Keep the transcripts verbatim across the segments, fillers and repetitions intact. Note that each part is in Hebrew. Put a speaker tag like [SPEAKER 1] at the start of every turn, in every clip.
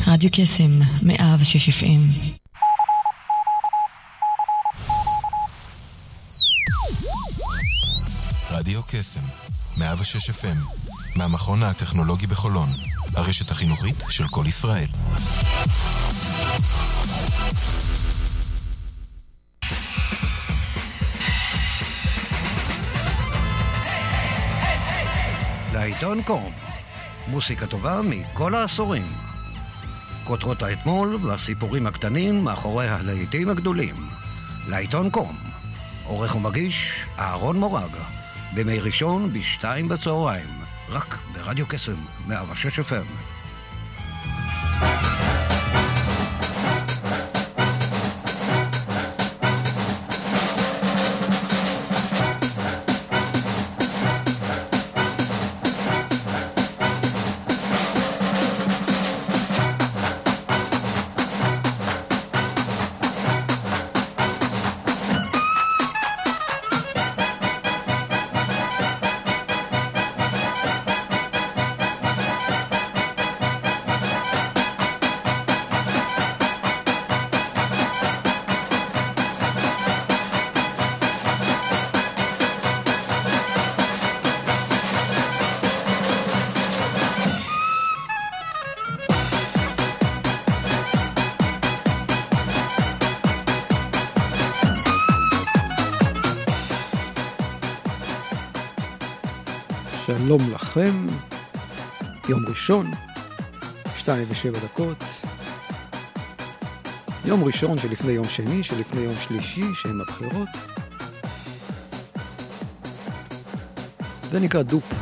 [SPEAKER 1] רדיו קסם, מאה ושש אף אם.
[SPEAKER 2] רדיו קסם, מאה ושש אף אם, מהמכון הטכנולוגי בחולון, הרשת החינוכית של כל ישראל.
[SPEAKER 3] לעיתון קום, מוסיקה טובה מכל העשורים. כותרות האתמול והסיפורים הקטנים מאחורי הלהיטים הגדולים. לעיתון קום, עורך ומגיש אהרון מורג, בימי ראשון בשתיים בצהריים, רק ברדיו קסם מאה ושש אף אם.
[SPEAKER 4] שלום לכם, יום ראשון, שתיים ושבע דקות, יום ראשון שלפני יום שני, שלפני יום שלישי, שהם הבחירות. זה נקרא דופ.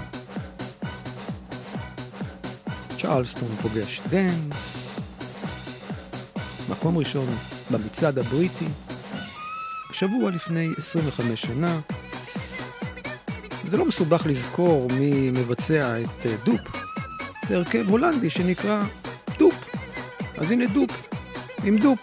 [SPEAKER 4] צ'רלסטון פוגש דנס, מקום ראשון במצעד הבריטי, שבוע לפני עשרים וחמש שנה. זה לא מסובך לזכור מי מבצע את דופ. זה הרכב הולנדי שנקרא דופ. אז הנה דופ, עם דופ.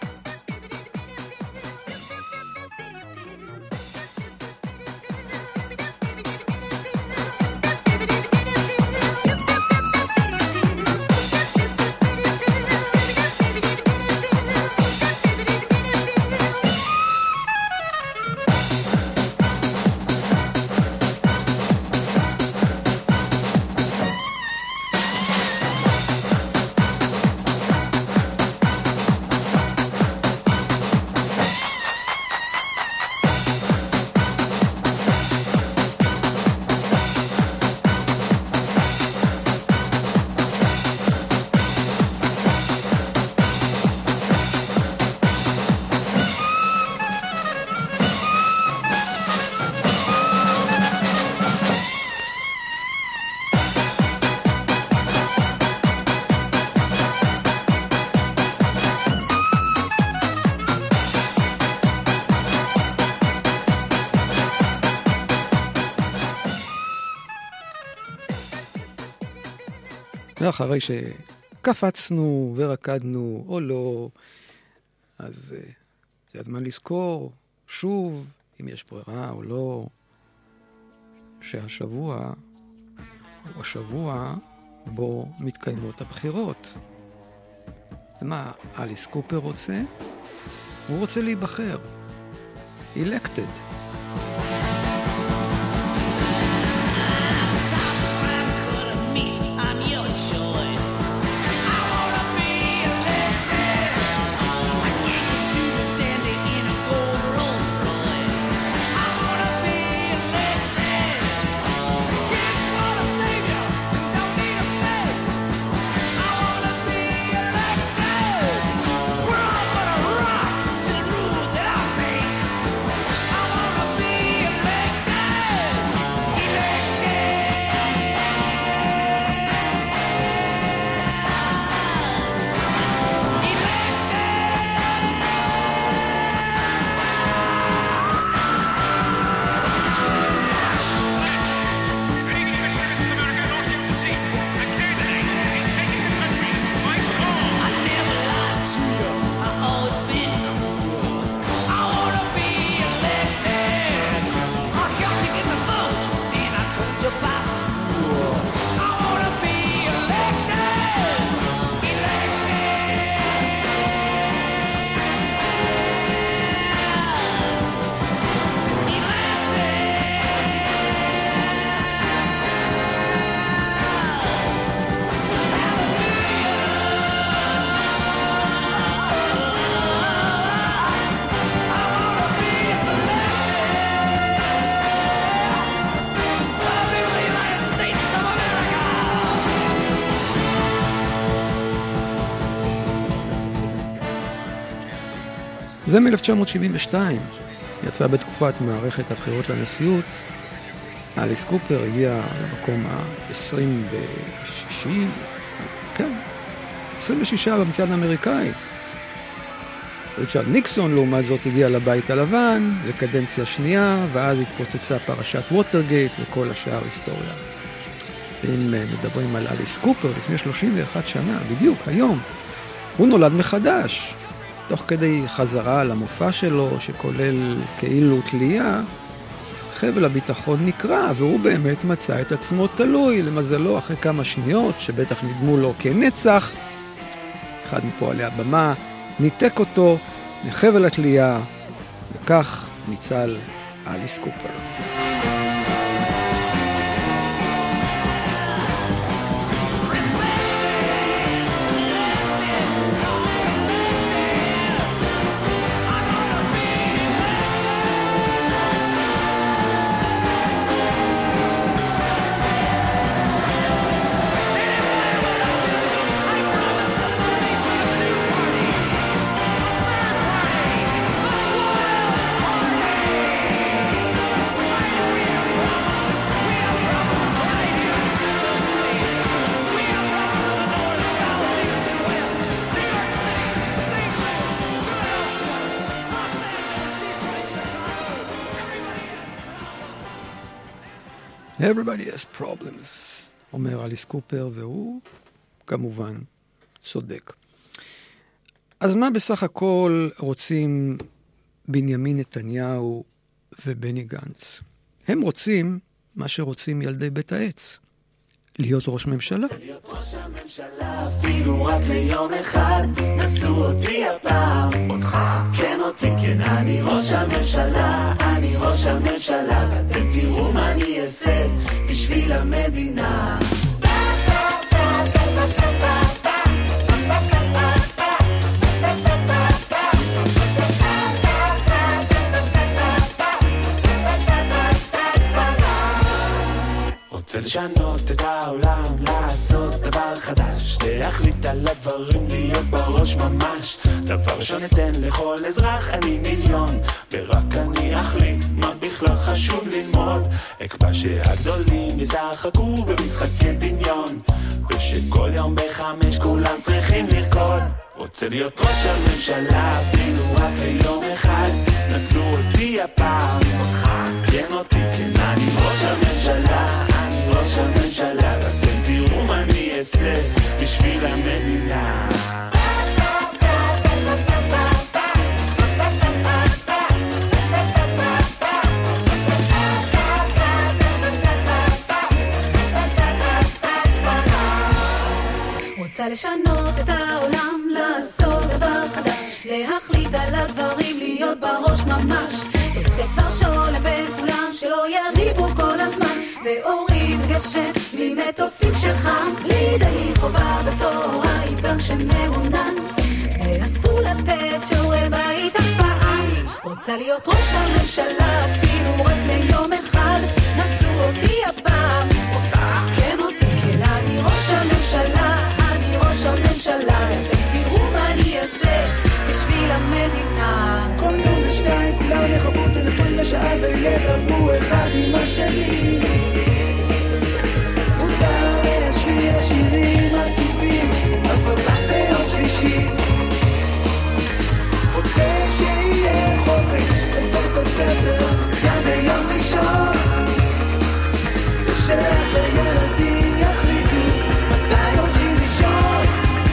[SPEAKER 4] ואחרי שקפצנו ורקדנו או לא, אז זה הזמן לזכור שוב, אם יש ברירה או לא, שהשבוע הוא השבוע בו מתקיימות הבחירות. ומה אליס קופר רוצה? הוא רוצה להיבחר. elected.
[SPEAKER 5] I'm
[SPEAKER 4] זה מ-אלף תשע מאות שבעים ושתיים, יצא בתקופת מערכת הבחירות לנשיאות. אליס קופר הגיע למקום ה-עשרים ושש, כן, עשרים ושש במצעד האמריקאי. ריצ'רד ניקסון לעומת זאת הגיע לבית הלבן לקדנציה שנייה, ואז התפוצצה פרשת ווטרגייט וכל השאר היסטוריה. ואם מדברים על אליס קופר לפני שלושים ואחת שנה, בדיוק היום, הוא נולד מחדש, תוך כדי חזרה למופע שלו שכולל כאילו תלייה, חבל הביטחון נקרא, והוא באמת מצא את עצמו תלוי, למזלו אחרי כמה שניות שבטח נדמו לו כנצח. אחד מפועלי הבמה ניתק אותו לחבל התלייה, וכך ניצל אליס קופר. Everybody has problems, אומר אליס קופר, והוא כמובן צודק. אז מה בסך הכל רוצים בנימין נתניהו ובני גנץ? הם רוצים מה שרוצים ילדי בית העץ, להיות ראש ממשלה.
[SPEAKER 5] להיות ראש הממשלה אפילו רק ליום אחד, נסו אותי הפעם, אותך, כן אותי, כן אני ראש הממשלה, אני ראש הממשלה, ואתם תראו מה אני אעשה בשביל המדינה. רוצה לשנות את העולם, לעשות דבר חדש, להחליט על הדברים, להיות בראש ממש. דבר ראשון אתן לכל אזרח, אני מיליון, ורק אני אחליט מה בכלל חשוב ללמוד. אקבע שהגדולים ישחקו במשחקי דמיון, ושכל יום בחמש כולם צריכים לרקוד. רוצה להיות ראש הממשלה אפילו רק ליום אחד, נסו אותי הפעם, אותך, כן אותי, כן אני ראש הממשלה, ראש הממשלה, ואתם תראו מה אני אעשה בשביל המדינה. רוצה לשנות את העולם, לעשות דבר חדש, להחליט על הדברים, להיות בראש ממש. זה כבר שולה בכולם, שלא יריבו כל הזמן, ואוריד גשם ממטוסים שחם, לידי חובה בצהריים גם שמעונן, ואסור לתת שיעורי בית אף פעם. רוצה להיות ראש הממשלה אפילו רק ליום אחד, נסו אותי הפעם, כן אותי, כן אני ראש הממשלה, אני ראש הממשלה, ואתם תראו מה אני אעשה בשביל המדינה. כל יום בשתיים כולם יחבו טלפון לשעה וידברו אחד עם השני, מותר להשמיע שירים עצובים אבל רק ביום שלישי. רוצה שיהיה חופש בבית הספר גם ביום ראשון, ושרק הילדים יחליטו מתי הולכים לישון.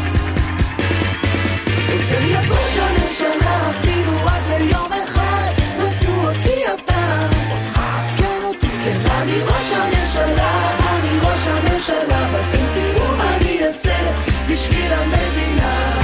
[SPEAKER 5] רוצה להיות ראש הממשלה אפילו רק ליום אחד, נסו אותי הפעם, כן אותי, כן אני ראש הממשלה, אני ראש הממשלה, ואתם תראו מה אני אעשה בשביל המדינה.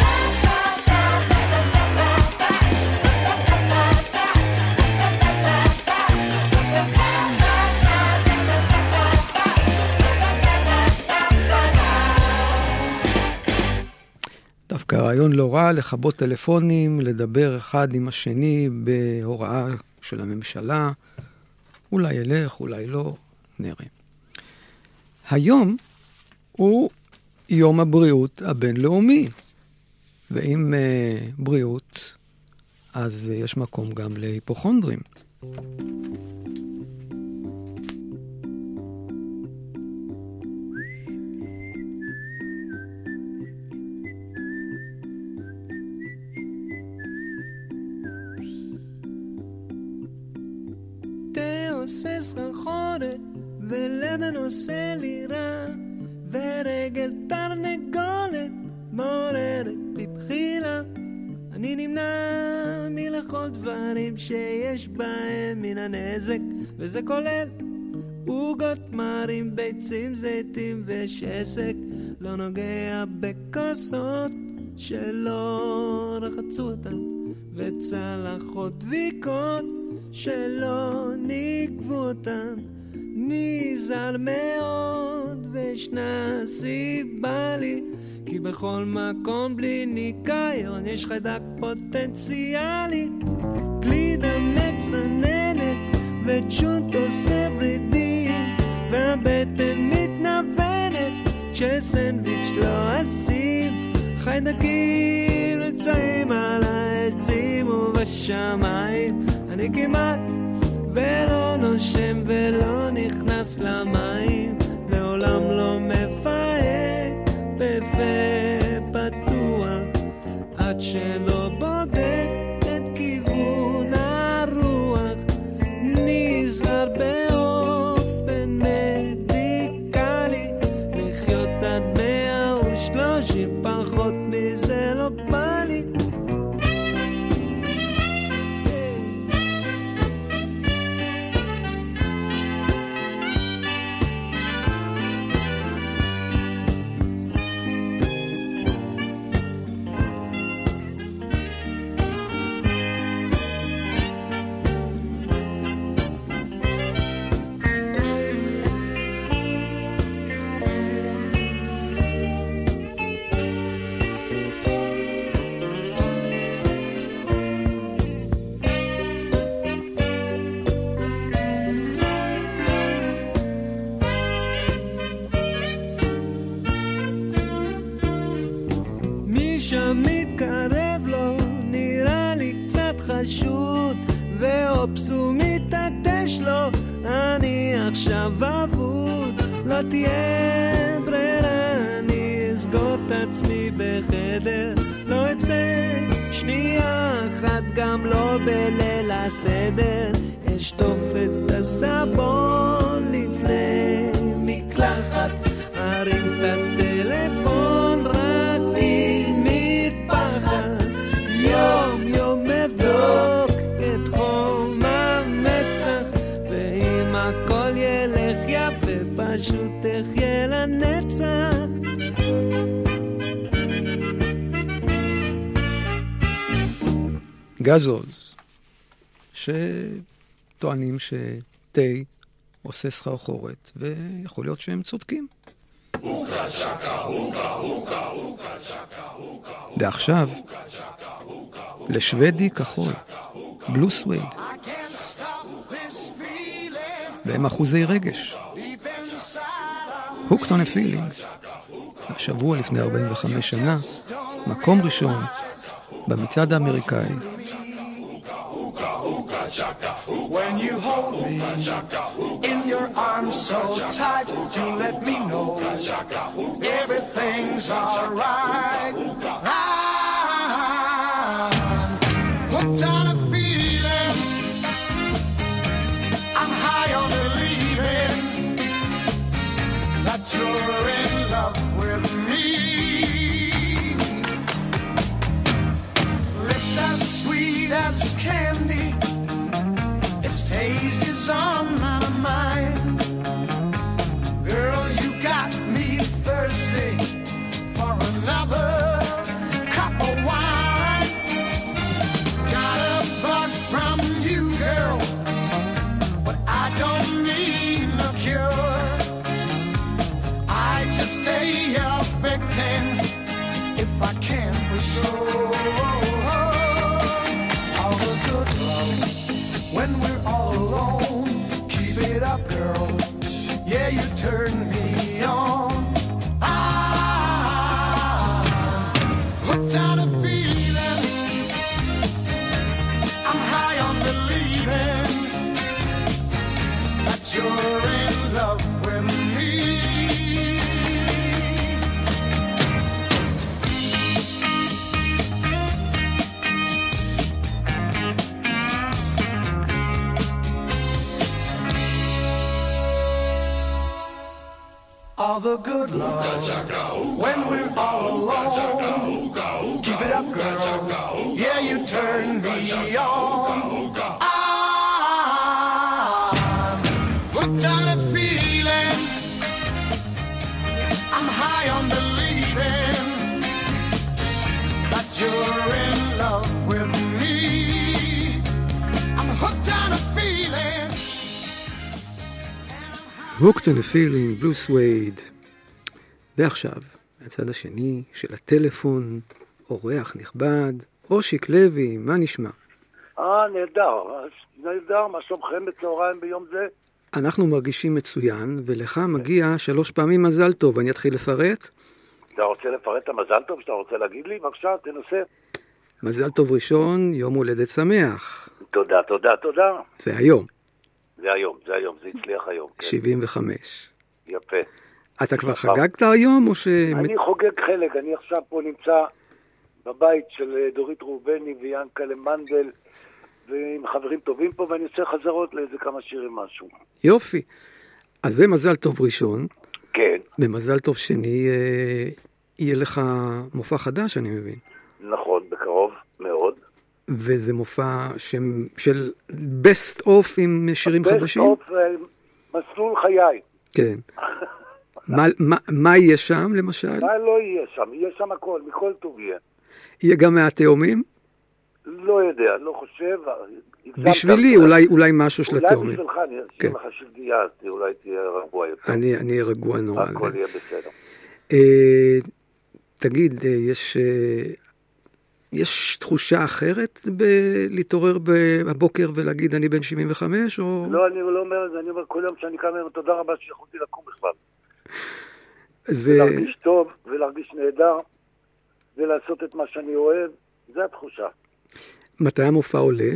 [SPEAKER 4] דווקא רעיון לא רע לחבות טלפונים, לדבר אחד עם השני בהוראה של הממשלה. אולי ילך, אולי לא, נראה. היום הוא יום הבריאות הבינלאומי, ועם uh, בריאות אז יש מקום גם להיפוכונדרים.
[SPEAKER 6] עושה סחרחורת ולבן עושה לי רע ורגל תרנגולת מורדת בבחילה. אני נמנע מלכל דברים שיש בהם מן הנזק, וזה כולל עוגות, מרים, ביצים, זיתים ושסק. לא נוגע בכוסות שלא רחצו אותן וצלחות דביקות שלא נקבו אותן. נזהר מאוד וישנה סיבה לי, כי בכל מקום בלי ניקיון יש חיידק פוטנציאלי. גלידה מצננת וצ'וט עושה ורידים, והבטן מתנוונת כשסנדוויץ' לא אשים. חיידקים נמצאים על העצים ובשמיים. אני כמעט ולא נושם ולא נכנס למים, לעולם לא מפהק בפה פתוח עד שלא בודק את כיוון הרוח. נזהר באופן מדיקלי לחיות עד מאה ושלושים, פחות מזה לא בא לי. חשוד ואופסו מתעטש לו, אני עכשיו אבוד. לא תהיה ברירה, אני אסגור את עצמי בחדר, לא אצא שנייה אחת גם לא בליל הסדר. אשטוף את הסבון לפני מקלחת, ארים את הטלפון רק ממטפחת. יום יום אבדוק את חום המצח, ואם הכל ילך יפה פשוט תחיה לנצח.
[SPEAKER 4] גזוז שטוענים שתה עושה סחרחורת, ויכול להיות שהם צודקים. ועכשיו לשוודי כחול, בלו סווייד, והם אחוזי רגש. Hooked on a Feeling, השבוע לפני ארבעים וחמש שנה, מקום ראשון במצעד האמריקאי.
[SPEAKER 7] When you hold me in your arms so tight, you let me know everything's alright. I'm hooked on a feeling, I'm high on believing that you're in love with me. Lips as sweet as candy, its taste is on my mind. Girl, you got me thirsty for another cup of wine. Got a bug from you, girl, but I don't need no cure. I just stay a victim if I can for sure. All the good love when we're all alone, keep it up, girl. Yeah, you turn me on. I'm hooked on a feeling, all the good love. When we're all alone, keep it up, girl. Yeah, you turn me on. I'm hooked on a feeling. I'm high on believing that you're in love with me. I'm hooked on a feeling.
[SPEAKER 4] Hooked on a feeling, בלו סווייד. ועכשיו, מהצד השני של הטלפון, אורח נכבד, אושיק לוי, מה נשמע?
[SPEAKER 8] אה, נהדר, נהדר, מה שלומכם בצהריים ביום זה?
[SPEAKER 4] אנחנו מרגישים מצוין, ולך מגיע שלוש פעמים מזל טוב, אני אתחיל לפרט?
[SPEAKER 8] אתה רוצה לפרט את המזל טוב שאתה רוצה להגיד לי? בבקשה, תנסה.
[SPEAKER 4] מזל טוב ראשון, יום הולדת שמח.
[SPEAKER 8] תודה, תודה, תודה.
[SPEAKER 4] זה היום.
[SPEAKER 8] זה היום, זה היום, זה הצליח היום. כן.
[SPEAKER 4] שבעים וחמש.
[SPEAKER 8] יפה.
[SPEAKER 4] אתה כבר חגגת היום או ש...
[SPEAKER 8] אני חוגג חלק, אני עכשיו פה נמצא בבית של דורית ראובני ויאנקלה מנדל, ועם חברים טובים פה, ואני עושה חזרות לאיזה כמה שירים משהו.
[SPEAKER 4] יופי. אז זה מזל טוב ראשון.
[SPEAKER 8] כן.
[SPEAKER 4] ומזל טוב שני, אה, יהיה לך מופע חדש, אני מבין.
[SPEAKER 8] נכון, בקרוב מאוד.
[SPEAKER 4] וזה מופע שם, של best of עם שירים
[SPEAKER 8] best
[SPEAKER 4] חדשים?
[SPEAKER 8] best of, מסלול חיי.
[SPEAKER 4] כן. מה, מה, מה יהיה שם, למשל?
[SPEAKER 8] מה לא יהיה שם? יהיה שם הכל, מכל טוב יהיה.
[SPEAKER 4] יהיה גם מהתאומים?
[SPEAKER 8] לא יודע, לא חושב.
[SPEAKER 4] בשבילי, אולי, אולי משהו של התאומים.
[SPEAKER 8] אולי בשבילך, אני אשים לך שבדייה, אז אולי תהיה רגוע יותר.
[SPEAKER 4] אני, אני אהיה רגוע נורא.
[SPEAKER 8] הכל יהיה בסדר.
[SPEAKER 4] אה, תגיד, יש, יש תחושה אחרת להתעורר בבוקר ולהגיד אני בן שבעים וחמש, או...
[SPEAKER 8] לא, אני לא אומר את זה, אני אומר כל יום שאני קם, תודה רבה שיכולתי לקום בכלל.
[SPEAKER 4] זה...
[SPEAKER 8] ולהרגיש טוב, ולהרגיש נהדר, ולעשות את מה שאני אוהב, זה התחושה.
[SPEAKER 4] מתי המופע עולה?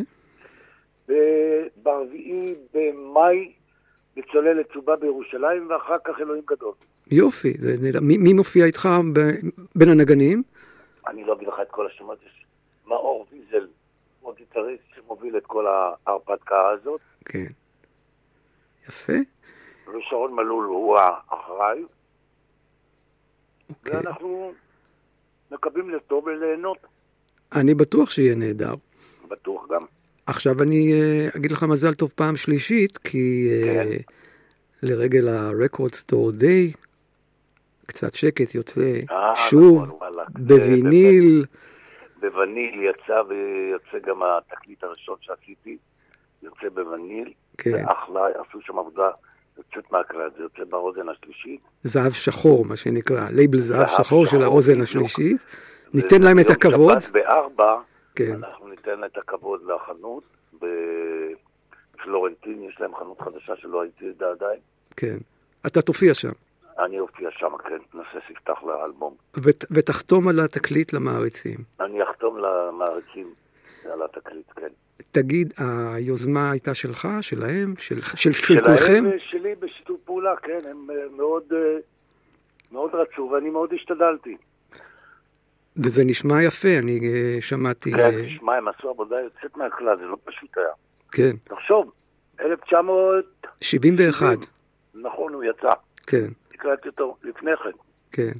[SPEAKER 8] ברביעי במאי, בצוללת צהובה בירושלים, ואחר כך אלוהים גדול.
[SPEAKER 4] יופי, זה נהדר. מי, מי מופיע איתך ב... בין הנגנים?
[SPEAKER 8] אני לא אגיד לך את כל השמות, יש מאור ויזל, הוא גיטריסט שמוביל את כל ההרפתקה הזאת.
[SPEAKER 4] כן. יפה.
[SPEAKER 8] ושרון מלול הוא האחראי.
[SPEAKER 4] אוקיי.
[SPEAKER 8] ואנחנו מקווים לטוב וליהנות. אני
[SPEAKER 4] בטוח שיהיה נהדר.
[SPEAKER 8] בטוח גם.
[SPEAKER 4] עכשיו אני uh, אגיד לך מזל טוב פעם שלישית, כי
[SPEAKER 8] כן.
[SPEAKER 4] uh, לרגל ה-Record Store Day, קצת שקט יוצא 아, שוב נכון, בוויניל.
[SPEAKER 8] בווניל יצא, ויוצא גם התקליט הראשון שעשיתי, יוצא בווניל.
[SPEAKER 4] כן.
[SPEAKER 8] זה אחלה, עשו שם עבודה יוצאת מהכלל, זה יוצא באוזן השלישית.
[SPEAKER 4] זהב שחור, מה שנקרא, לייבל זהב שחור של האוזן השלישית. ניתן להם את הכבוד.
[SPEAKER 8] שבת בארבע,
[SPEAKER 4] כן.
[SPEAKER 8] אנחנו ניתן להם את הכבוד לחנות. בפלורנטין יש להם חנות חדשה שלא הייתי ידע עדיין.
[SPEAKER 4] כן. אתה תופיע שם.
[SPEAKER 8] אני אופיע שם, כן. נעשה ספתח לאלבום.
[SPEAKER 4] ות, ותחתום על התקליט למעריצים.
[SPEAKER 8] אני אחתום למעריצים על התקליט, כן.
[SPEAKER 4] תגיד, היוזמה הייתה שלך, שלהם, של, של, של
[SPEAKER 8] שלהם
[SPEAKER 4] כולכם?
[SPEAKER 8] שלהם ושלי בשיתוף פעולה, כן. הם מאוד, מאוד רצו ואני מאוד השתדלתי.
[SPEAKER 4] וזה נשמע יפה, אני uh, שמעתי...
[SPEAKER 8] כן, נשמע, הם עשו עבודה יוצאת מהכלל, זה לא פשוט היה.
[SPEAKER 4] כן.
[SPEAKER 8] תחשוב, אלף תשע מאות
[SPEAKER 4] שבעים ואחת.
[SPEAKER 8] נכון, הוא יצא.
[SPEAKER 4] כן.
[SPEAKER 8] תקראתי אותו לפני כן.
[SPEAKER 4] כן.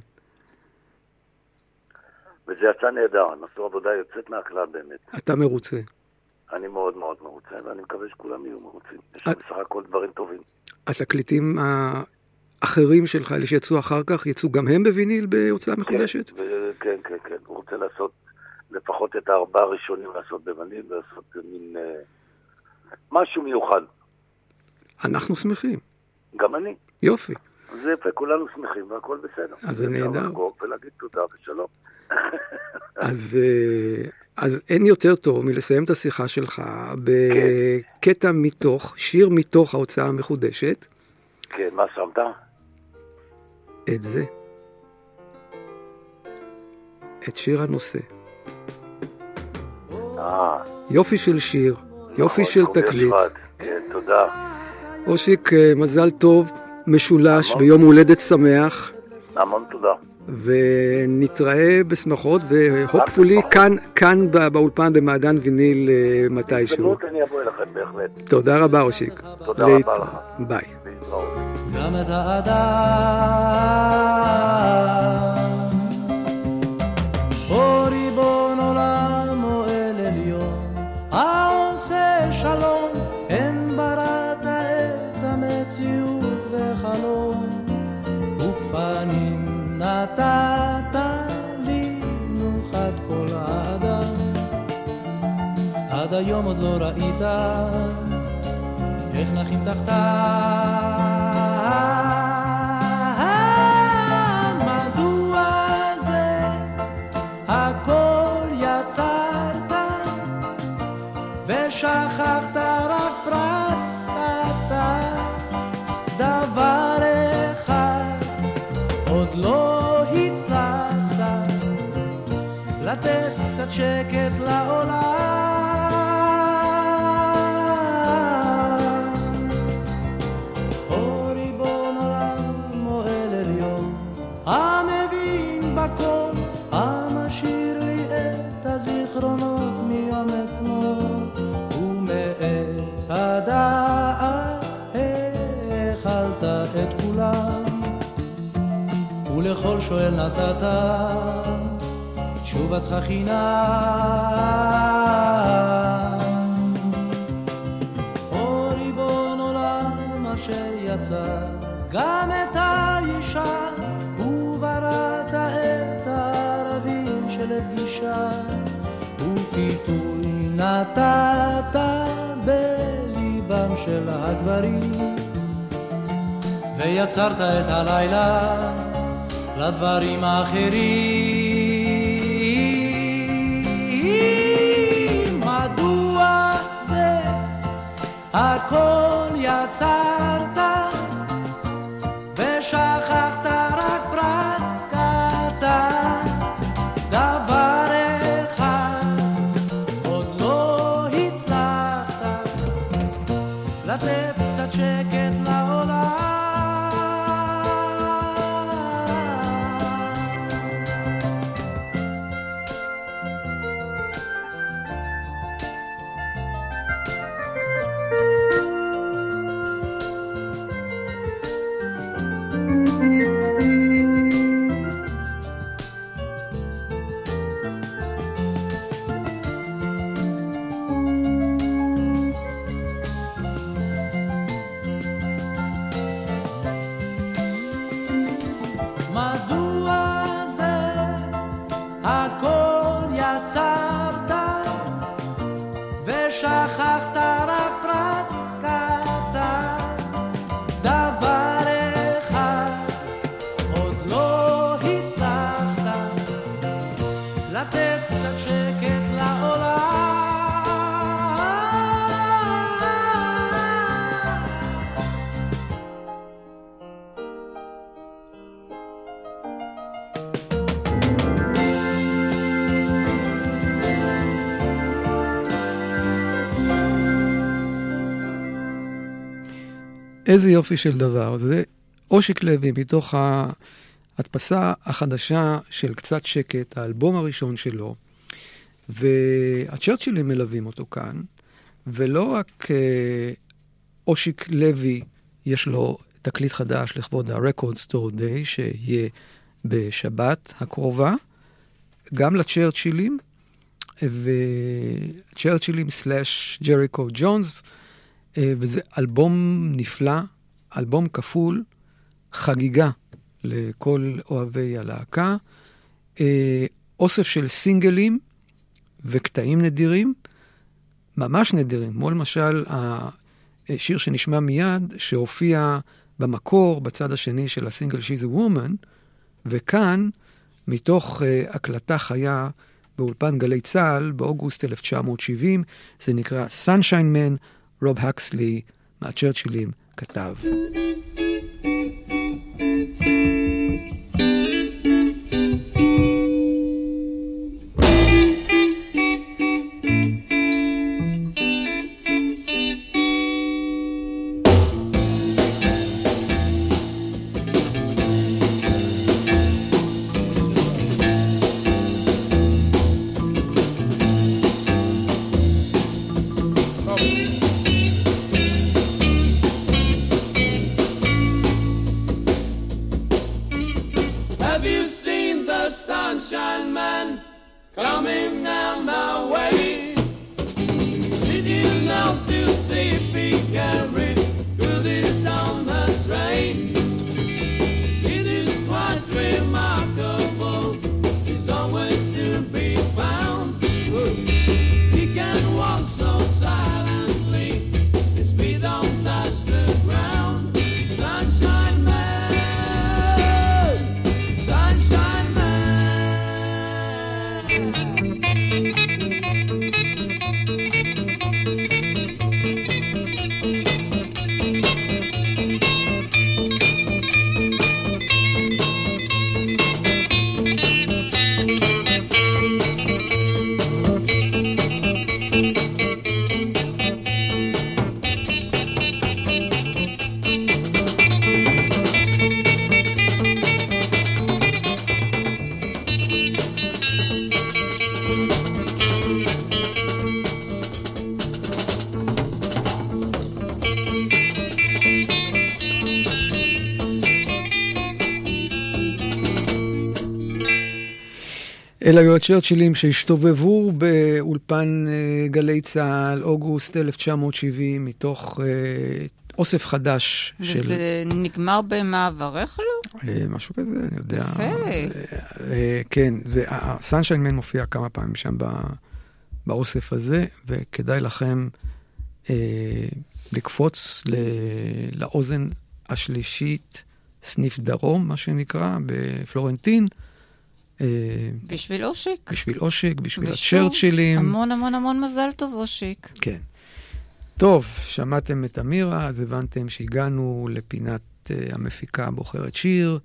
[SPEAKER 8] וזה יצא נהדר, הם עשו עבודה יוצאת מהכלל באמת.
[SPEAKER 4] אתה מרוצה.
[SPEAKER 8] אני מאוד מאוד מרוצה, ואני מקווה שכולם יהיו מרוצים. יש לנו בסך הכל דברים טובים.
[SPEAKER 4] התקליטים האחרים שלך, אלה שיצאו אחר כך, יצאו גם הם בוויניל בהוצאה מחודשת?
[SPEAKER 8] כן, כן, כן. הוא רוצה לעשות לפחות את הארבעה הראשונים לעשות בוויניל, ולעשות מין משהו מיוחד.
[SPEAKER 4] אנחנו שמחים.
[SPEAKER 8] גם אני.
[SPEAKER 4] יופי.
[SPEAKER 8] זה יפה, כולנו שמחים והכל בסדר.
[SPEAKER 4] אז זה נהדר.
[SPEAKER 8] אפשר לחגוג ולהגיד תודה ושלום.
[SPEAKER 4] אז... אז אין יותר טוב מלסיים את השיחה שלך בקטע מתוך, שיר מתוך ההוצאה המחודשת.
[SPEAKER 8] כן, מה שמת?
[SPEAKER 4] את זה. את שיר הנושא.
[SPEAKER 8] אה.
[SPEAKER 4] יופי של שיר, יופי של תקליט.
[SPEAKER 8] כן, תודה.
[SPEAKER 4] אושיק, מזל טוב, משולש, ביום הולדת שמח.
[SPEAKER 8] המון תודה.
[SPEAKER 4] ונתראה בשמחות, והופפולי כאן, כאן באולפן במעדן ויניל מתישהו.
[SPEAKER 8] אני אבוא אליכם בהחלט.
[SPEAKER 4] תודה רבה, אושיק.
[SPEAKER 8] תודה רבה לך.
[SPEAKER 4] ביי.
[SPEAKER 6] גם את האדם פנים נתת לי נוחת כל האדם, עד היום עוד לא ראית איך נחים תחתיו. מדוע זה הכל יצרת ושכחת רק פרט קטן, דבר אחד עוד לא הצלחת, לתת קצת שקט לעולם. או ריבון עולם מועל עליון, המבין בכל, המשאיר לי את הזיכרונות מיום אתמול, ומעץ הדעת האכלת את כולם, ולכל שואל נתת תשובתך חינם. או ריבון עולם אשר יצא גם את האישה, ובראת את הערבים של פגישה, ופיתוי נתת בליבם של הגברים, ויצרת את הלילה לדברים האחרים. מדוע זה הכל יצרת ושכחת רק פרט קטן, דבר אחד עוד לא הצלחת, לתת קצת שקט לעולם.
[SPEAKER 4] איזה יופי של דבר. זה אושיק לוי מתוך ההדפסה החדשה של קצת שקט, האלבום הראשון שלו, והצ'רצ'ילים מלווים אותו כאן, ולא רק אושיק לוי יש לו תקליט חדש לכבוד ה-Record Store Day שיהיה בשבת הקרובה, גם לצ'רצ'ילים, וצ'רצ'ילים סלאש ג'ריקו ג'ונס, וזה אלבום נפלא, אלבום כפול, חגיגה לכל אוהבי הלהקה, אוסף של סינגלים וקטעים נדירים, ממש נדירים, כמו למשל השיר שנשמע מיד, שהופיע במקור בצד השני של הסינגל She's a Woman, וכאן מתוך הקלטה חיה באולפן גלי צהל באוגוסט אלף תשע מאות שבעים, זה נקרא Sunshine Man, רוב הקסלי מהצ'רצ'ילים כתב.
[SPEAKER 9] It is quite
[SPEAKER 4] אלה היו הצ'רצ'ילים שהשתובבו באולפן גלי צהל, אוגוסט אלף תשע מאות שבעים, מתוך אוסף חדש.
[SPEAKER 9] וזה
[SPEAKER 4] של...
[SPEAKER 9] נגמר במעברך לו?
[SPEAKER 4] משהו כזה, אני יודע.
[SPEAKER 9] יפה.
[SPEAKER 4] כן, סנשיין מן מופיע כמה פעמים שם באוסף הזה, וכדאי לכם לקפוץ לאוזן השלישית, סניף דרום, מה שנקרא, בפלורנטין,
[SPEAKER 9] בשביל אושיק.
[SPEAKER 4] בשביל אושיק, בשביל הצ'רצ'ילים.
[SPEAKER 9] המון המון המון מזל טוב, אושיק.
[SPEAKER 4] כן. טוב, שמעתם את אמירה, אז הבנתם שהגענו לפינת uh, המפיקה בוחרת שיר,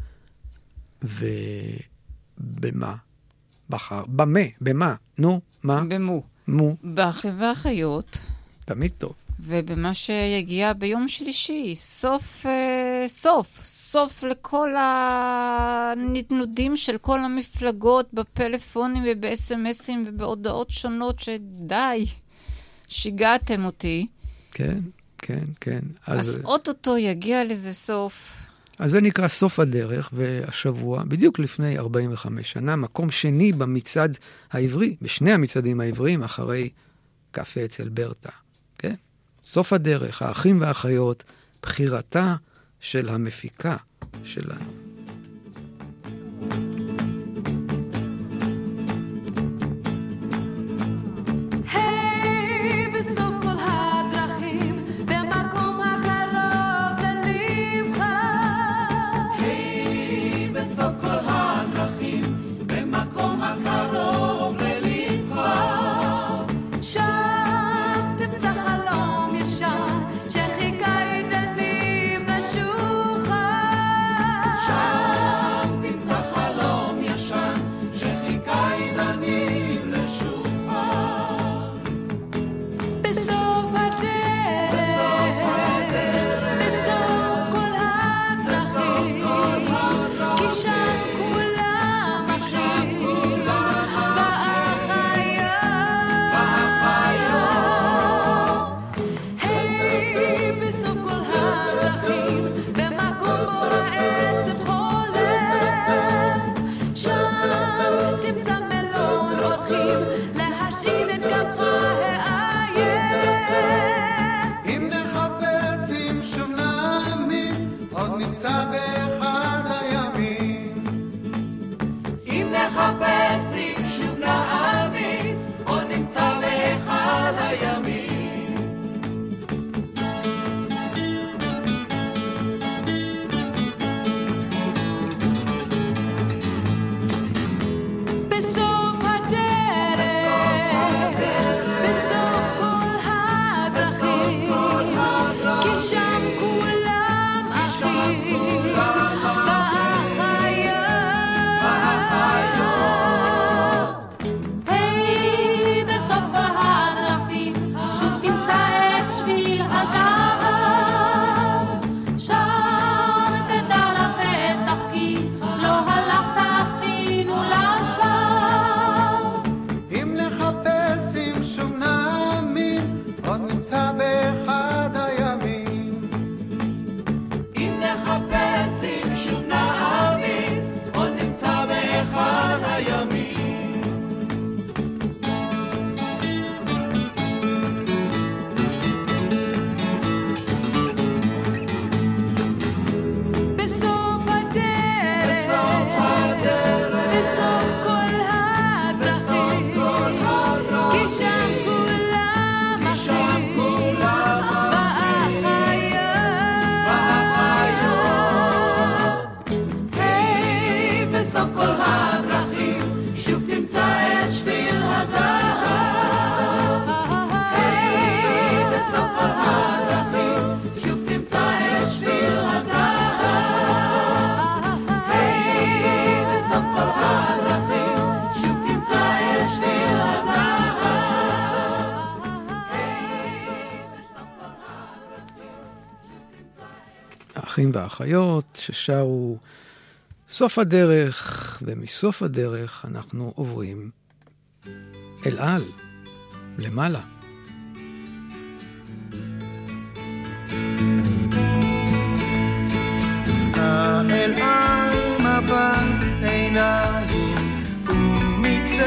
[SPEAKER 4] ובמה? בחר, במה, במה, נו, מה?
[SPEAKER 9] במו.
[SPEAKER 4] מו.
[SPEAKER 9] באחים ואחיות.
[SPEAKER 4] תמיד טוב.
[SPEAKER 9] ובמה שיגיע ביום שלישי, סוף, סוף, סוף לכל הנתנודים של כל המפלגות בפלאפונים וב-אס אם אסים ובהודעות שונות שדי, שיגעתם אותי.
[SPEAKER 4] כן, כן, כן.
[SPEAKER 9] אז, אז אוטוטו יגיע לזה סוף.
[SPEAKER 4] אז זה נקרא סוף הדרך, והשבוע, בדיוק לפני ארבעים וחמש שנה, מקום שני במצעד העברי, בשני המצעדים העבריים, אחרי קפה אצל ברטה. כן? סוף הדרך, האחים והאחיות, בחירתה של המפיקה שלנו. האחים והאחיות ששרו סוף הדרך, ומסוף הדרך אנחנו עוברים אל על, למעלה.
[SPEAKER 6] סע אל על מבט עיניים ומצטער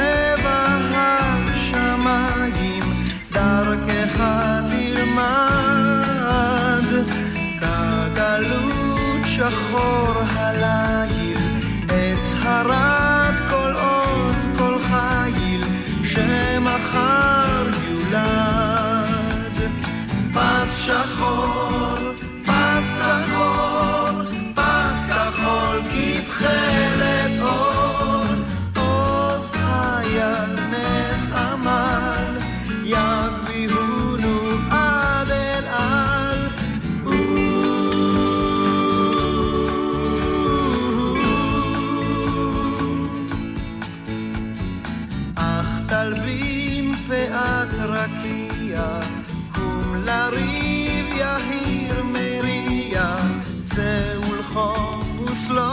[SPEAKER 6] שחור, פס שחור, פס כחול, כתחלת אור, עוז חייל נס עמל, יגביהונו עד אל על. אך תלבים פאת רקיע, קום לריב יהיר מריע, צא ולחום וסלול,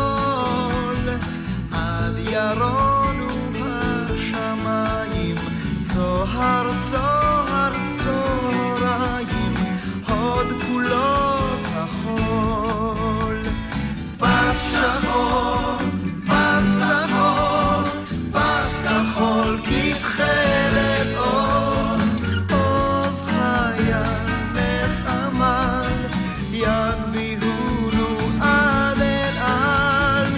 [SPEAKER 6] עד ירונו השמיים, צוהר צוהר צהריים, הוד כולו כחול. פס שחור, פס שחור, פס כחול, כתחלת אור, עוז חייל נס עמל, יגביהונו עד אל על.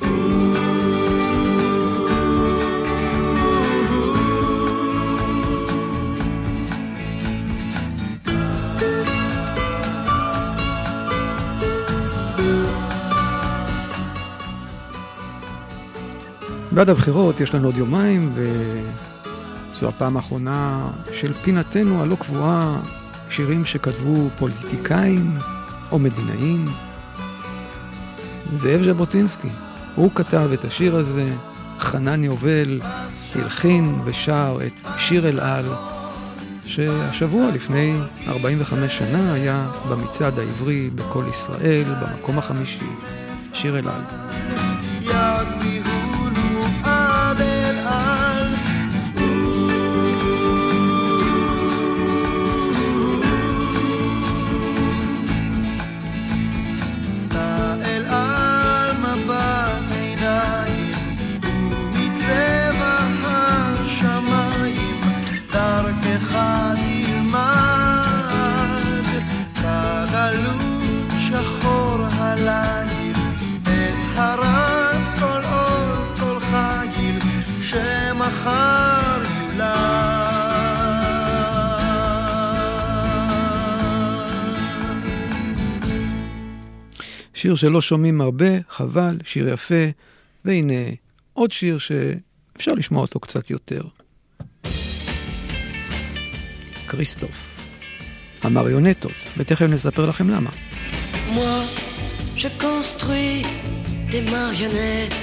[SPEAKER 4] בעד הבחירות יש לנו עוד יומיים, וזו הפעם האחרונה של פינתנו הלא קבועה, שירים שכתבו פוליטיקאים או מדינאים. זאב ז'בוטינסקי, הוא כתב את השיר הזה, חנן יובל הלחין ושר את שיר אל על, שהשבוע לפני ארבעים וחמש שנה היה במצעד העברי בכל ישראל, במקום החמישי, שיר אל על.
[SPEAKER 6] יגביהונו עד אל על. סע אל על מבט עיניים, ומצבע השמיים דרכך תלמד, כגלות שחור הליל, את הרת כל עוז כל חיל, שמחר יולד.
[SPEAKER 4] שיר שלא שומעים הרבה, חבל, שיר יפה, והנה עוד שיר שאפשר לשמוע אותו קצת יותר. כריסטוף, המריונטות, ותכף נספר לכם למה.
[SPEAKER 10] Moi, je construis des marionnettes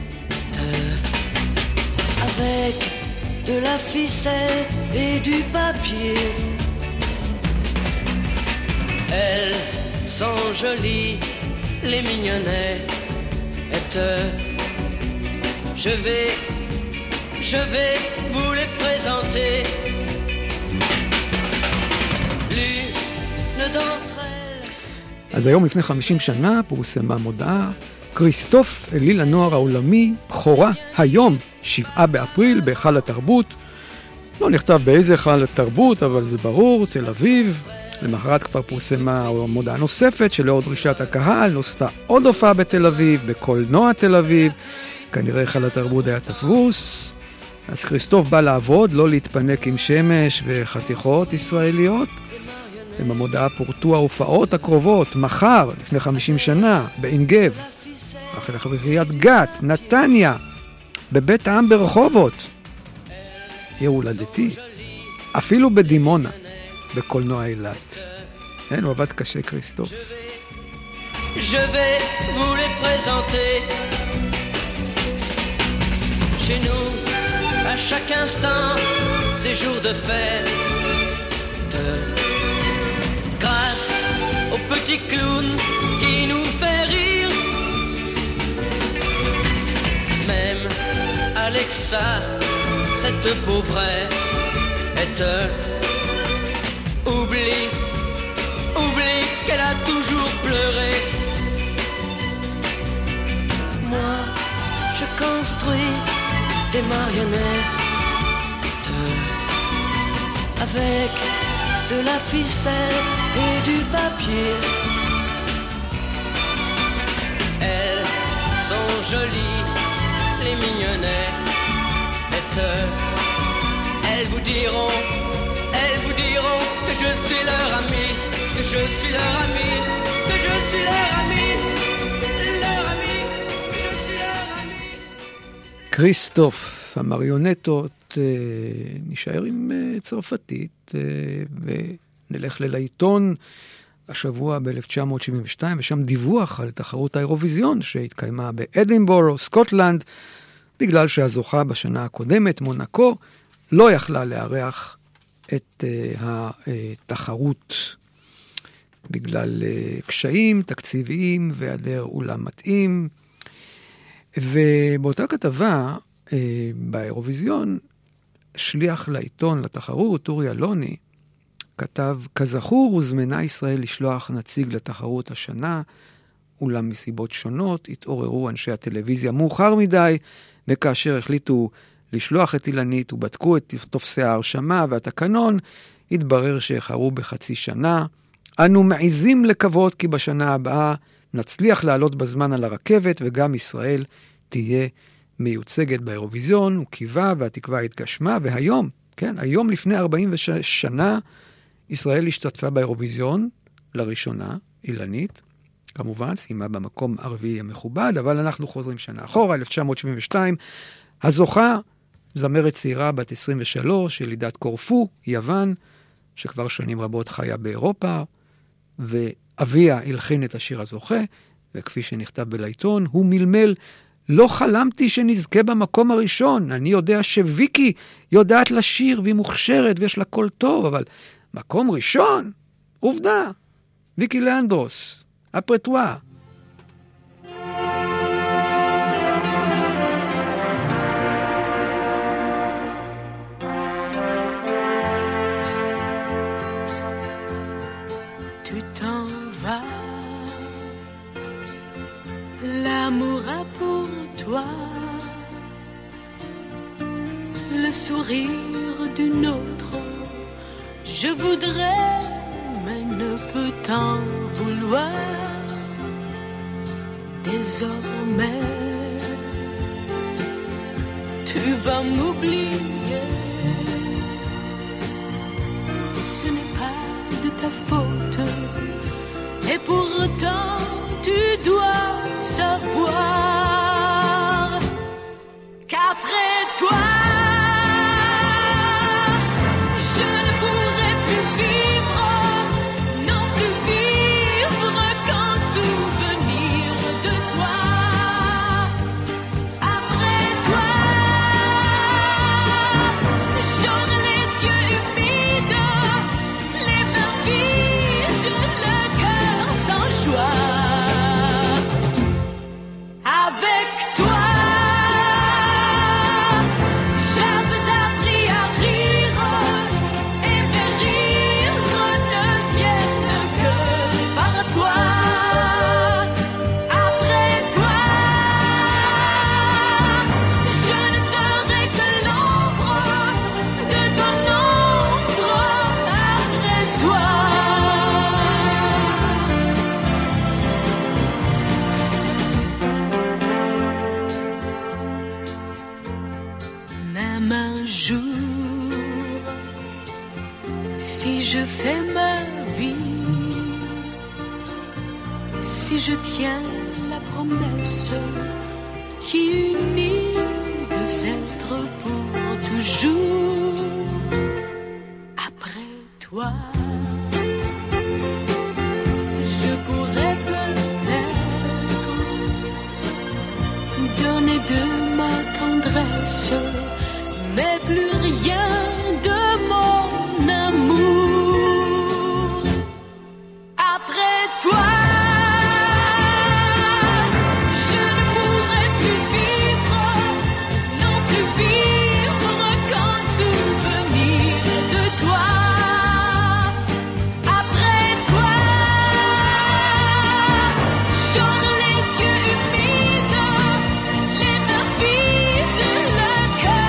[SPEAKER 10] avec de la ficelle et du papier. Elles sont jolies, les mignonnettes. Je vais, je vais vous les présenter. L'une d'entre elles.
[SPEAKER 4] אז היום לפני חמישים שנה פורסמה מודעה, כריסטוף אליל הנוער העולמי, בחורה היום, שבעה באפריל, בהיכל התרבות. לא נכתב באיזה היכל התרבות, אבל זה ברור, תל אביב. למחרת כבר פורסמה מודעה נוספת שלאור דרישת הקהל, נוסתה עוד הופעה בתל אביב, בקולנוע תל אביב. כנראה היכל התרבות היה תפוס. אז כריסטוף בא לעבוד, לא להתפנק עם שמש וחתיכות ישראליות. במודעה פורטו ההופעות הקרובות, מחר, לפני חמישים שנה, בעין גב, אחרי חבריית גת, נתניה, בבית העם ברחובות, עיר הולדתי, אפילו בדימונה, בקולנוע אילת. אין, הוא עבד קשה, כריסטוף.
[SPEAKER 10] Je vais vous les présenter. Chez nous, à chaque instant, c'est jour de fête. Grâce au petit clown qui nous fait rire. Même Alexa, cette pauvrette, oublie, oublie qu'elle a toujours pleuré. Moi, je construis des marionnettes avec de la ficelle et du papier. Elles sont jolies, les mignonnettes. Elles vous diront, elles vous diront que je suis leur ami, que je suis leur ami, que je suis leur ami, leur ami, je suis leur ami.
[SPEAKER 4] כריסטוף, המריונטות, נשאר עם צרפתית ונלך ללעיתון השבוע ב-אלף תשע מאות שבעים ושתיים, ושם דיווח על תחרות האירוויזיון שהתקיימה באדינבורו, סקוטלנד, בגלל שהזוכה בשנה הקודמת, מונקו, לא יכלה לארח את התחרות בגלל קשיים תקציביים והיעדר אולם מתאים. ובאותה כתבה באירוויזיון, שליח לעיתון לתחרות, אורי אלוני, כתב, כזכור הוזמנה ישראל לשלוח נציג לתחרות השנה, אולם מסיבות שונות התעוררו אנשי הטלוויזיה מאוחר מדי, וכאשר החליטו לשלוח את אילנית ובדקו את תופסי ההרשמה והתקנון, התברר שאיחרו בחצי שנה. אנו מעיזים לקוות כי בשנה הבאה נצליח לעלות בזמן על הרכבת, וגם ישראל תהיה מיוצגת באירוויזיון. הוא קיווה והתקווה התגשמה, והיום, כן, היום לפני ארבעים ושש שנה, ישראל השתתפה באירוויזיון לראשונה, אילנית, כמובן, סיימה במקום הרביעי המכובד, אבל אנחנו חוזרים שנה אחורה, אלף תשע מאות שבעים ושתיים, הזוכה, זמרת צעירה בת עשרים ושלוש, ילידת קורפו, יוון, שכבר שנים רבות חיה באירופה, ואביה הלחין את השיר הזוכה, וכפי שנכתב בלעיתון, הוא מלמל, לא חלמתי שנזכה במקום הראשון, אני יודע שוויקי יודעת לשיר והיא מוכשרת ויש לה קול טוב, אבל מקום ראשון, עובדה, ויקי לאנדרוס, אפרטואה.
[SPEAKER 11] L'amour a pour toi le sourire d'une autre. Je voudrais, mais ne peux t'en vouloir. Désormais, tu vas m'oublier. Et ce n'est pas de ta faute. Et pourtant, tu dois savoir qu'après toi, je ne pourrai plus vivre, non plus vivre qu'en souvenir de toi. Après toi, j'aurai les yeux humides, les mains vides, le cœur sans joie. Avec toi, j'avais appris à rire, et mes rires ne viennent que par toi. Après toi, je ne serai que l'ombre de ton ombre. Après toi. Même un jour, si je fais ma vie, si je tiens la promesse qui unit deux êtres pour toujours, après toi, je pourrais peut-être donner de ma tendresse, mais plus rien de mon amour. Après toi, je ne pourrai plus vivre, non plus vivre qu'en souvenir de toi. Après toi, j'aurai les yeux humides, les mains vides, le cœur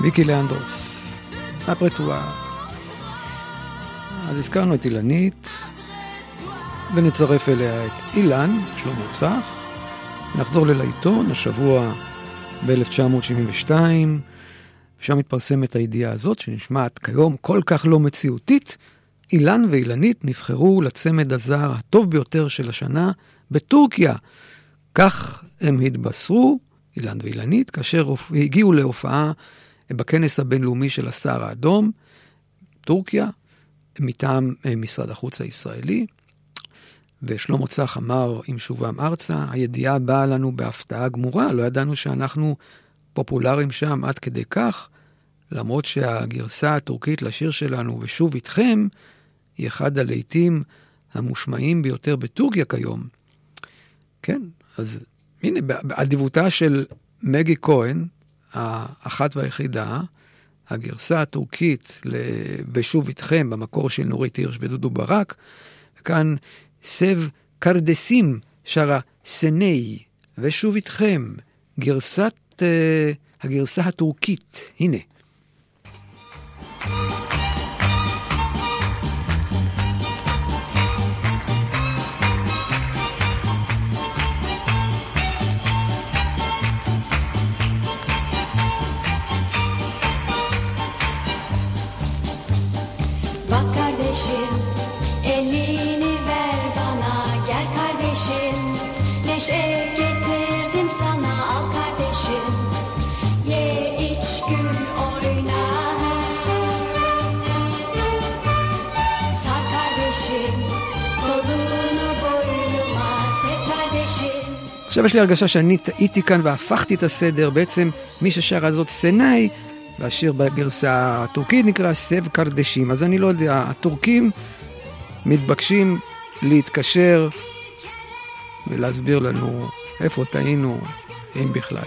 [SPEAKER 4] ויקי לאנדרוס, הפרטואר. אז הזכרנו את אילנית, ונצרף אליה את אילן, שלמה צח. נחזור ללעיתון, השבוע ב-אלף תשע מאות שבעים ושתיים, ושם מתפרסמת הידיעה הזאת, שנשמעת כיום כל כך לא מציאותית. אילן ואילנית נבחרו לצמד הזר הטוב ביותר של השנה בטורקיה. כך הם התבשרו, אילן ואילנית, כאשר הגיעו להופעה בכנס הבינלאומי של הסהר האדום, טורקיה, מטעם משרד החוץ הישראלי. ושלמה צח אמר עם שובם ארצה, הידיעה באה לנו בהפתעה גמורה, לא ידענו שאנחנו פופולריים שם עד כדי כך, למרות שהגרסה הטורקית לשיר שלנו ושוב איתכם, היא אחד הלהיטים המושמעים ביותר בטורקיה כיום. כן, אז הנה, באדיבותה של מגי כהן, האחת והיחידה, הגרסה הטורקית ושוב איתכם במקור של נורית הירש ודודו ברק, וכאן סב קרדסים שרה סני, ושוב איתכם גרסת, uh, הגרסה הטורקית, הנה. עכשיו יש לי הרגשה שאני טעיתי כאן והפכתי את הסדר. בעצם מי ששר זאת סנאי, והשיר בגרסה הטורקית נקרא סב קרדשים. אז אני לא יודע, הטורקים מתבקשים להתקשר ולהסביר לנו איפה טעינו, אם בכלל.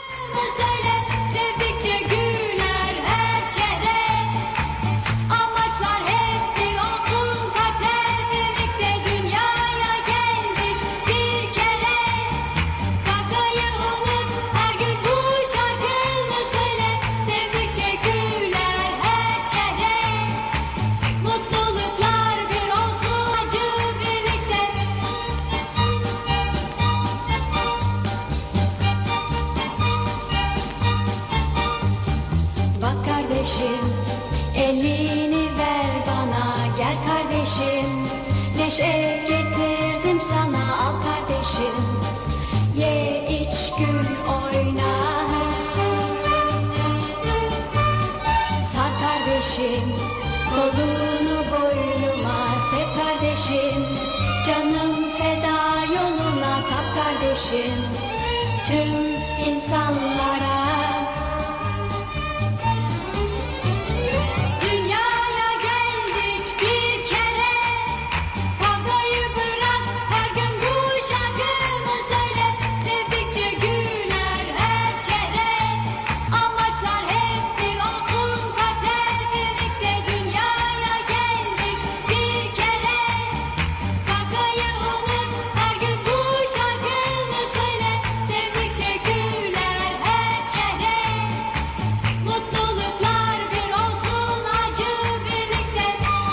[SPEAKER 12] Tüm insanlara dünyaya geldik bir kere, kavgayı bırak, her gün bu şarkımı söyle. Sevdikçe güler her çehre, amaçlar hep bir olsun, kalpler birlikte. Dünyaya geldik bir kere, kavgayı unut, her gün bu şarkımı söyle. Sevdikçe güler her çehre, mutluluklar bir olsun, acı birlikte.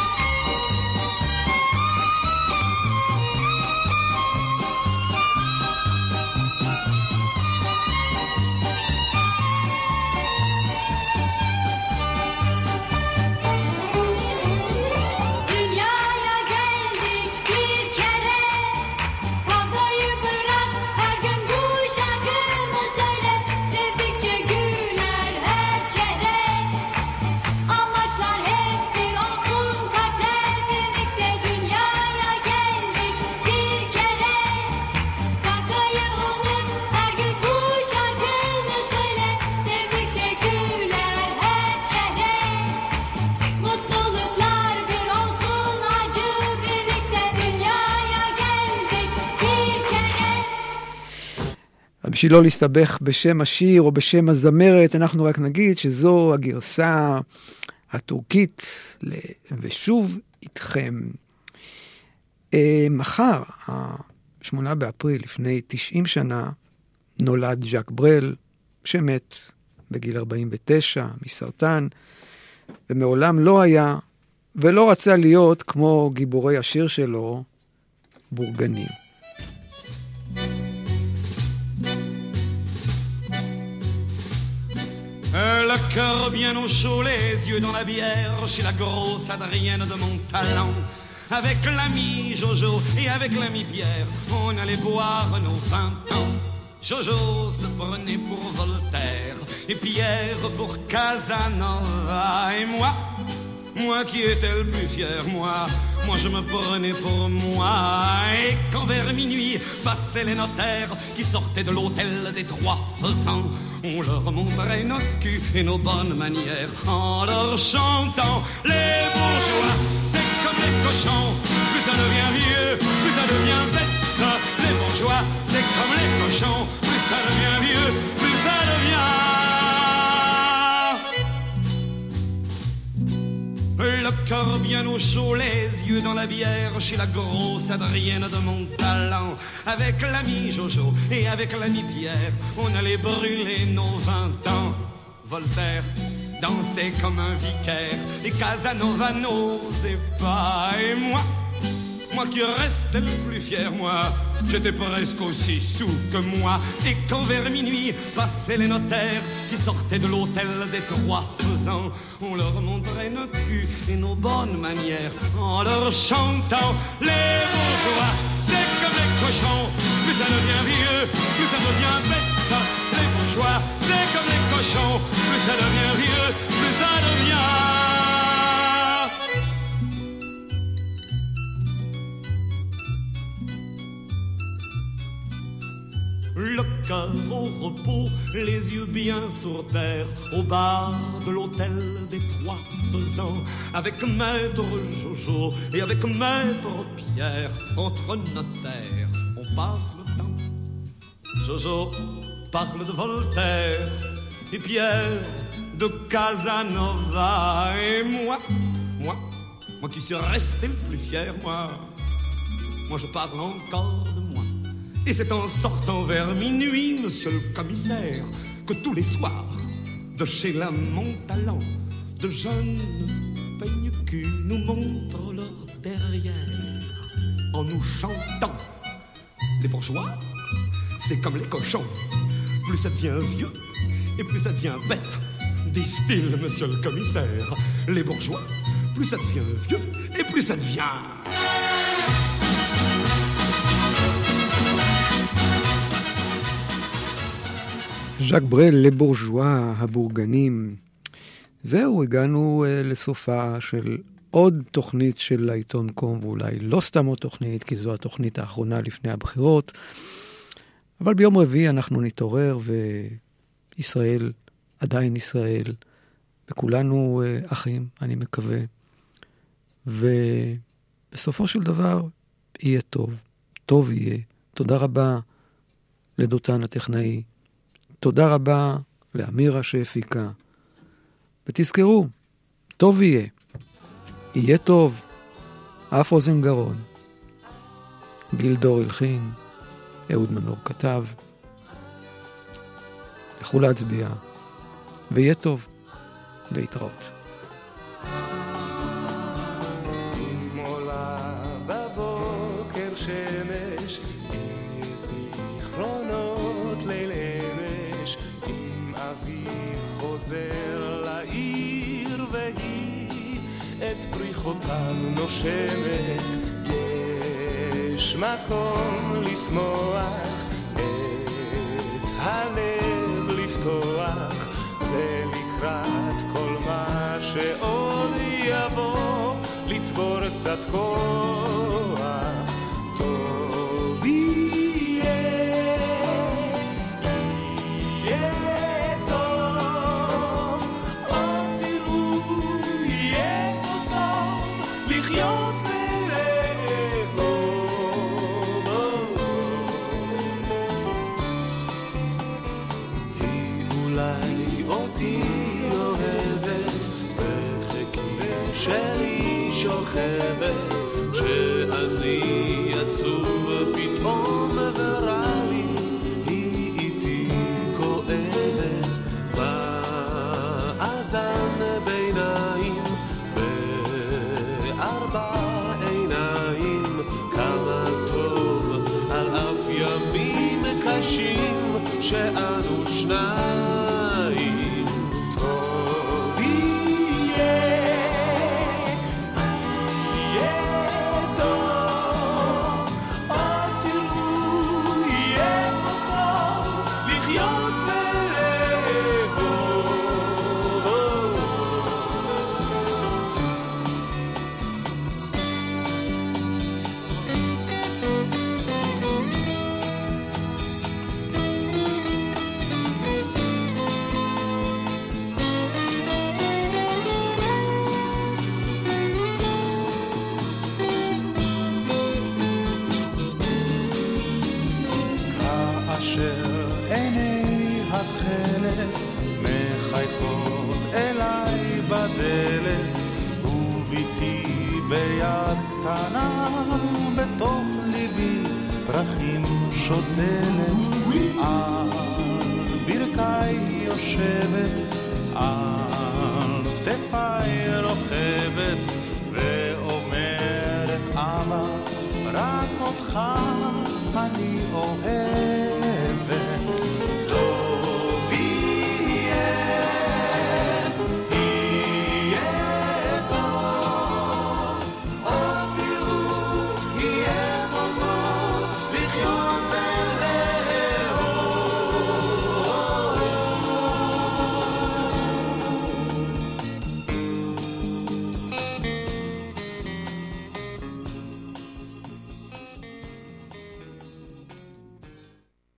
[SPEAKER 12] Dünyaya geldik bir kere, kavgayı bırak, her gün bu şarkımı söyle. Sevdikçe güler her çehre, amaçlar hep bir olsun, kalpler birlikte. Dünyaya geldik bir kere, kavgayı unut, her gün bu şarkımı söyle. Sevdikçe güler her çehre, mutluluklar bir olsun, acı birlikte. Dünyaya geldik bir kere.
[SPEAKER 4] בשביל לא להסתבך בשם השיר או בשם הזמרת, אנחנו רק נגיד שזו הגרסה הטורקית ושוב איתכם. מחר, השמונה באפריל, לפני תשעים שנה, נולד ז'אק ברל, שמת בגיל ארבעים ותשע, מסרטן, ומעולם לא היה, ולא רצה להיות כמו גיבורי השיר שלו, בורגנים.
[SPEAKER 13] Le cœur bien au chaud, les yeux dans la bière, chez la grosse Adrienne de mon talent. Avec l'ami Jojo et avec l'ami Pierre, on allait boire nos vingt ans. Jojo se prenait pour Voltaire et Pierre pour Casanova. Et moi, moi qui étais le plus fier, moi, moi je me prenais pour moi. Et quand vers minuit passaient les notaires qui sortaient de l'hôtel des Trois Faisans, on leur montrait notre cul et nos bonnes manières en leur chantant les bourgeois. C'est comme les cochons, plus ça devient vieux, plus ça devient bête. Les bourgeois, c'est comme les cochons, plus ça devient vieux, plus ça devient... Le cœur bien au chaud, les yeux dans la bière, chez la grosse Adrienne de mon talent. Avec l'ami Jojo et avec l'ami Pierre, on allait brûler nos vingt ans. Voltaire dansait comme un vicaire et Casanova n'osait pas. Et moi, moi qui restais le plus fier, moi, j'étais presque aussi sous que moi. Et quand vers minuit passaient les notaires qui sortaient de l'hôtel des Trois Faisans, on leur montrait notre cul et nos bonnes manières en leur chantant les bourgeois. C'est comme les cochons, plus ça devient vieux, plus ça devient bête. Les bourgeois, c'est comme les cochons, plus ça devient vieux, plus ça devient... Le cœur au repos, les yeux bien sur terre, au bar de l'hôtel des Trois Faisans, avec maître Jojo et avec maître Pierre, entre notaires, on passe le temps. Jojo parle de Voltaire et Pierre de Casanova. Et moi, moi, moi qui suis resté le plus fier, moi, moi je parle encore de moi. Et c'est en sortant vers minuit, monsieur le commissaire, que tous les soirs, de chez la Montalent, de jeunes peigne-cul nous montrent leur derrière, en nous chantant. Les bourgeois, c'est comme les cochons, plus ça devient vieux, et plus ça devient bête, disent-ils, monsieur le commissaire. Les bourgeois, plus ça devient vieux, et plus ça devient...
[SPEAKER 4] ז'אק ברל, לבורג'ואה, הבורגנים. זהו, הגענו uh, לסופה של עוד תוכנית של העיתון קום, ואולי לא סתם עוד תוכנית, כי זו התוכנית האחרונה לפני הבחירות. אבל ביום רביעי אנחנו נתעורר, וישראל עדיין ישראל, וכולנו uh, אחים, אני מקווה. ובסופו של דבר יהיה טוב, טוב יהיה. תודה רבה לדותן הטכנאי. תודה רבה לאמירה שהפיקה. ותזכרו, טוב יהיה. יהיה טוב. אף אוזן גרון. גיל דור הלחין. אהוד מנור כתב. לכו להצביע. ויהיה טוב. להתראות.
[SPEAKER 6] אם עולה בבוקר שמש, אם יש זיכרונות ליל אמש, אם אביב חוזר לעיר והיא את פריחותיו נושמת, יש מקום לשמוח, את הלב לפתוח, ולקראת כל מה שעוד יבוא, לצבור קצת כוח. טוב יהיה, יהיה טוב, עוד תראו, יהיה טוב, לחיות ולאהוב. היא אולי אותי אוהבת, בחיקי שלי שוכבת, שאני עצוב פתאום ורע לי, היא איתי כואבת,
[SPEAKER 14] מחייכות אליי בדלת, וביתי ביד קטנה בתוך ליבי פרחים שותלת. על ברכיי יושבת, על כתפיי רוכבת, ואומרת אבא, רק אותך אני אוהב.